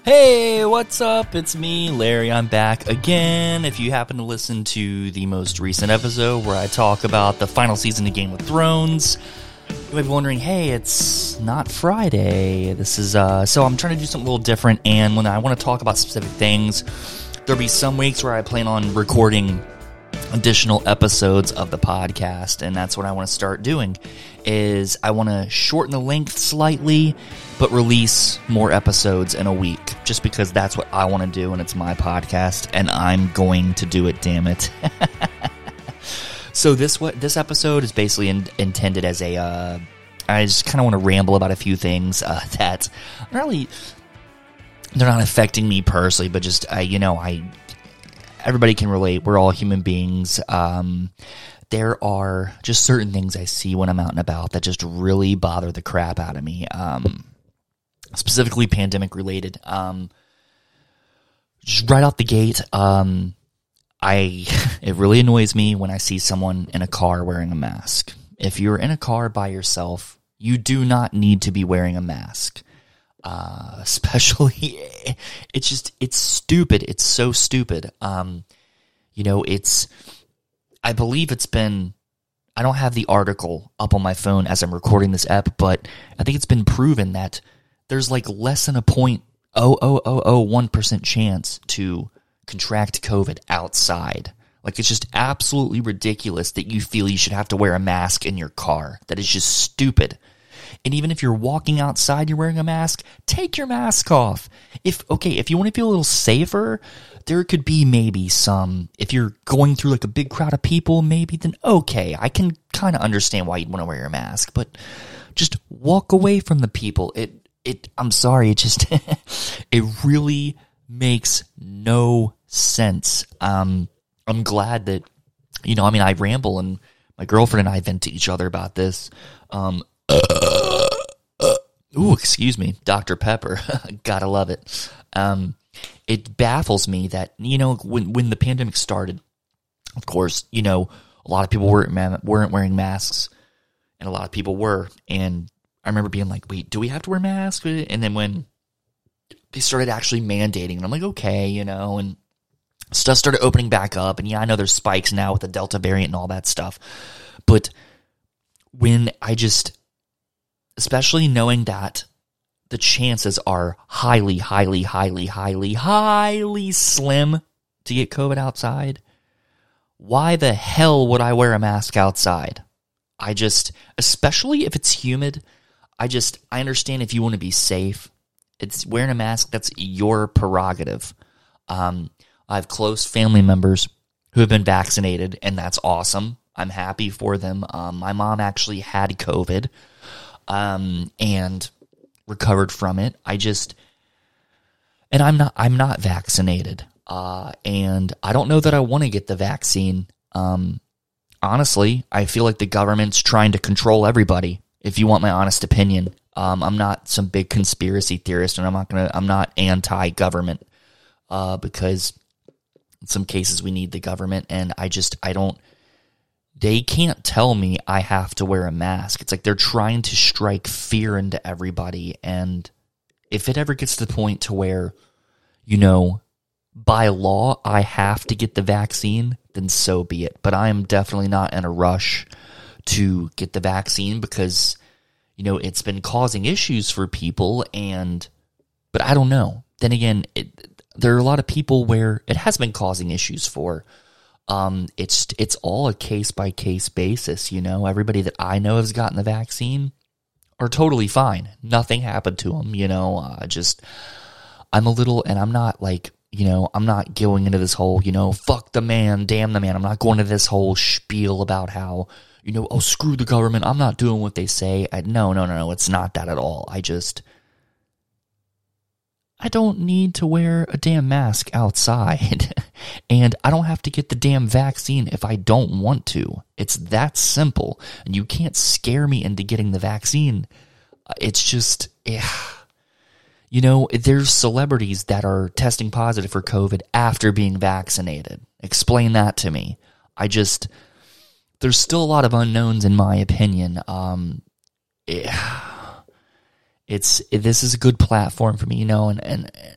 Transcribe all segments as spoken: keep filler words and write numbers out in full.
Hey, what's up? It's me, Larry. I'm back again. If you happen to listen to the most recent episode where I talk about the final season of Game of Thrones, you might be wondering, hey, it's not Friday. This is, uh, so I'm trying to do something a little different, and when I want to talk about specific things, there'll be some weeks where I plan on recording additional episodes of the podcast, and that's what I want to start doing, is I want to shorten the length slightly, but release more episodes in a week, just because that's what I want to do, and it's my podcast, and I'm going to do it, damn it. So this what this episode is basically in, intended as a, uh, I just kind of want to ramble about a few things uh, that really, they're not affecting me personally, but just, uh, you know, I, everybody can relate. We're all human beings. Um, there are just certain things I see when I'm out and about that just really bother the crap out of me. Um, specifically pandemic related. Um, just right off the gate, um, I, it really annoys me when I see someone in a car wearing a mask. If you're in a car by yourself, you do not need to be wearing a mask. Uh, especially, it's just, it's stupid. It's so stupid. Um, you know, it's, I believe it's been, I don't have the article up on my phone as I'm recording this app, but I think it's been proven that there's like less than a point oh oh oh oh one percent chance to contract COVID outside. Like, it's just absolutely ridiculous that you feel you should have to wear a mask in your car. That is just stupid. And even if you're walking outside, you're wearing a mask, take your mask off. If, okay, if you want to feel a little safer, there could be maybe some, if you're going through like a big crowd of people, maybe then okay, I can kind of understand why you'd want to wear a mask, but just walk away from the people. It, it, I'm sorry, it just, it really makes no sense. Um, I'm glad that, you know, I mean, I ramble and my girlfriend and I vent to each other about this. Um, uh, uh, ooh, excuse me, Doctor Pepper. Gotta love it. Um, it baffles me that, you know, when when the pandemic started, of course, you know, a lot of people weren't weren't wearing masks, and a lot of people were. And I remember being like, "Wait, do we have to wear masks?" And then when they started actually mandating, and I'm like, "Okay," you know, and stuff started opening back up. And yeah, I know there's spikes now with the Delta variant and all that stuff, but when I just, especially knowing that the chances are highly, highly, highly, highly, highly slim to get COVID outside, why the hell would I wear a mask outside? I just, especially if it's humid, I just, I understand if you want to be safe. It's wearing a mask, that's your prerogative. Um, I have close family members who have been vaccinated, and that's awesome. I'm happy for them. Um, my mom actually had COVID um, and recovered from it. I just, and I'm not, I'm not vaccinated. Uh, and I don't know that I want to get the vaccine. Um, honestly, I feel like the government's trying to control everybody, if you want my honest opinion. Um, I'm not some big conspiracy theorist, and I'm not gonna, I'm not anti-government, uh, because in some cases we need the government, and I just, I don't, they can't tell me I have to wear a mask. It's like they're trying to strike fear into everybody. And if it ever gets to the point to where, you know, by law, I have to get the vaccine, then so be it. But I am definitely not in a rush to get the vaccine because, you know, it's been causing issues for people. And, but I don't know. Then again, it, there are a lot of people where it has been causing issues for. Um, it's it's all a case-by-case basis, you know. Everybody that I know has gotten the vaccine are totally fine. Nothing happened to them, you know. Uh, just, I'm a little, and I'm not like, you know, I'm not going into this whole, you know, fuck the man, damn the man. I'm not going into this whole spiel about how, you know, oh, screw the government. I'm not doing what they say. I, no, no, no, no. It's not that at all. I just, I don't need to wear a damn mask outside, and I don't have to get the damn vaccine if I don't want to. It's that simple, and you can't scare me into getting the vaccine. It's just, yeah. You know, there's celebrities that are testing positive for COVID after being vaccinated. Explain that to me. I just, there's still a lot of unknowns in my opinion. Um, yeah. It's, this is a good platform for me, you know, and, and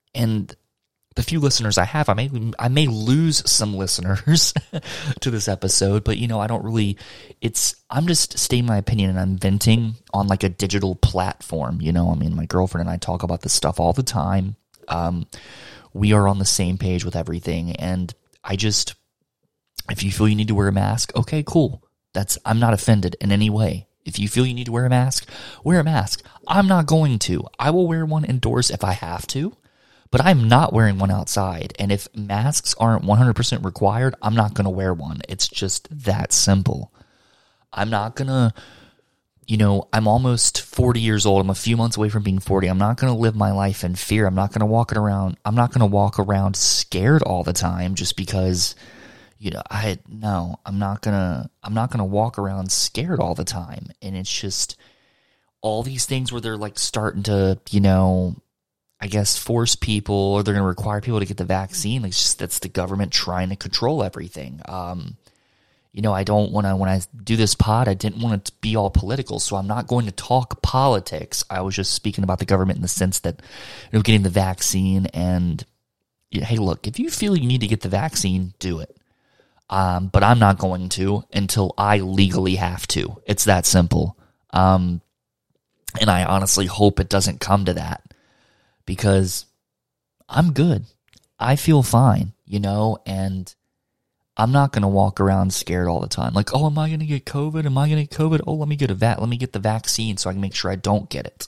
and the few listeners I have, I may I may lose some listeners to this episode, but you know, I don't really, it's, I'm just stating my opinion and I'm venting on like a digital platform, you know, I mean, my girlfriend and I talk about this stuff all the time. Um, we are on the same page with everything, and I just, if you feel you need to wear a mask, okay, cool. That's, I'm not offended in any way. If you feel you need to wear a mask, wear a mask. I'm not going to. I will wear one indoors if I have to. But I'm not wearing one outside, and if masks aren't one hundred percent required, I'm not going to wear one. It's just that simple. I'm not going to, you know, I'm almost forty years old. I'm a few months away from being forty. I'm not going to live my life in fear. I'm not going to walk around, I'm not going to walk around scared all the time just because, you know, I, no, I'm not going to, I'm not going to walk around scared all the time. And it's just all these things where they're like starting to, you know, I guess, force people, or they're going to require people to get the vaccine. It's just, that's the government trying to control everything. Um, you know, I don't want to, when I do this pod, I didn't want it to be all political, so I'm not going to talk politics. I was just speaking about the government in the sense that, you know, getting the vaccine and, you know, hey, look, if you feel you need to get the vaccine, do it. Um, but I'm not going to until I legally have to. It's that simple. Um, and I honestly hope it doesn't come to that. Because I'm good. I feel fine, you know, and I'm not going to walk around scared all the time. Like, oh, am I going to get COVID? Am I going to get COVID? Oh, let me get a vac. Let me get the vaccine so I can make sure I don't get it.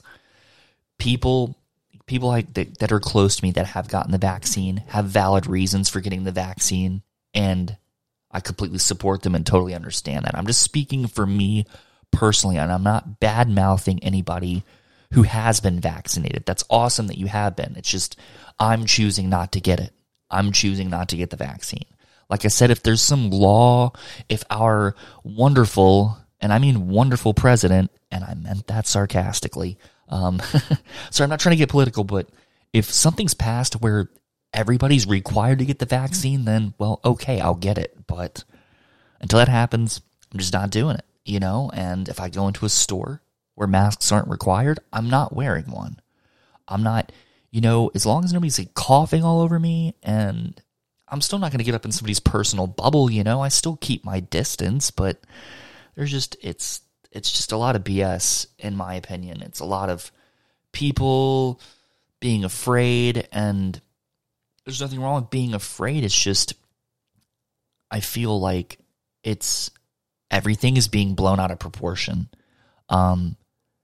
People, people like that, that are close to me that have gotten the vaccine have valid reasons for getting the vaccine, and I completely support them and totally understand that. I'm just speaking for me personally, and I'm not bad-mouthing anybody who has been vaccinated. That's awesome that you have been. It's just, I'm choosing not to get it. I'm choosing not to get the vaccine. Like I said, if there's some law, if our wonderful, and I mean wonderful president, and I meant that sarcastically, um, so I'm not trying to get political, but if something's passed where everybody's required to get the vaccine, then, well, okay, I'll get it. But until that happens, I'm just not doing it, you know? And if I go into a store where masks aren't required, I'm not wearing one. I'm not, you know, as long as nobody's like coughing all over me, and I'm still not going to get up in somebody's personal bubble, you know, I still keep my distance, but there's just, it's, it's just a lot of B S in my opinion. It's a lot of people being afraid, and there's nothing wrong with being afraid. It's just, I feel like it's, everything is being blown out of proportion. Um,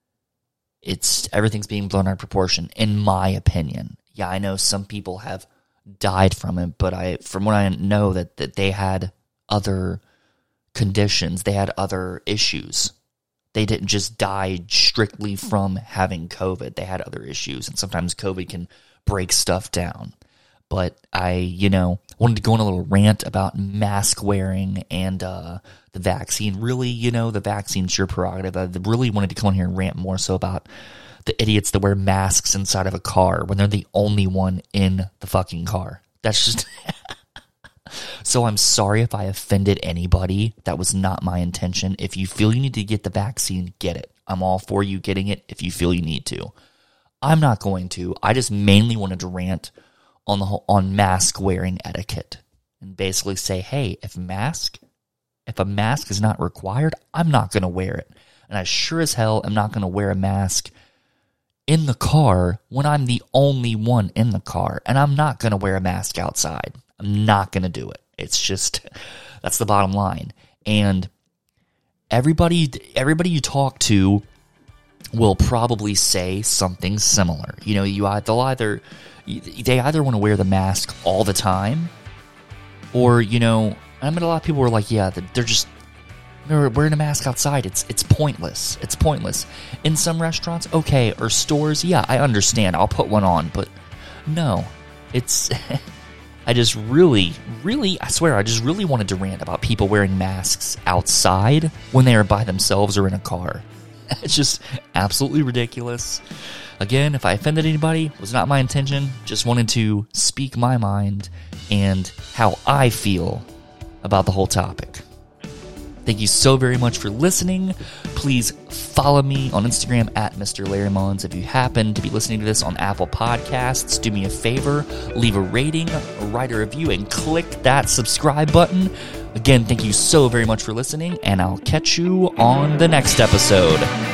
It's everything's being blown out of proportion, in my opinion. Yeah, I know some people have died from it, but I, from what I know, that, that they had other conditions, they had other issues. They didn't just die strictly from having COVID. They had other issues, and sometimes COVID can break stuff down. But I, you know, wanted to go on a little rant about mask wearing and uh, the vaccine. Really, you know, the vaccine's your prerogative. I really wanted to come on here and rant more so about the idiots that wear masks inside of a car when they're the only one in the fucking car. That's just... So I'm sorry if I offended anybody. That was not my intention. If you feel you need to get the vaccine, get it. I'm all for you getting it if you feel you need to. I'm not going to. I just mainly wanted to rant on the whole, on mask wearing etiquette, and basically say, hey, if mask, if a mask is not required, I'm not going to wear it. And I sure as hell am not going to wear a mask in the car when I'm the only one in the car, and I'm not going to wear a mask outside. I'm not going to do it. It's just, that's the bottom line. And everybody, everybody you talk to will probably say something similar. You know, you they'll either they either want to wear the mask all the time, or, you know, I mean, a lot of people are like, yeah, they're just they're wearing a mask outside. It's it's pointless. It's pointless. In some restaurants, okay, or stores, yeah, I understand. I'll put one on, but no, it's. I just really, really, I swear, I just really wanted to rant about people wearing masks outside when they are by themselves or in a car. It's just absolutely ridiculous. Again, if I offended anybody, it was not my intention. Just wanted to speak my mind and how I feel about the whole topic. Thank you so very much for listening. Please follow me on Instagram at Mister Larry Mullins. If you happen to be listening to this on Apple Podcasts, do me a favor, leave a rating, write a review, and click that subscribe button. Again, thank you so very much for listening, and I'll catch you on the next episode.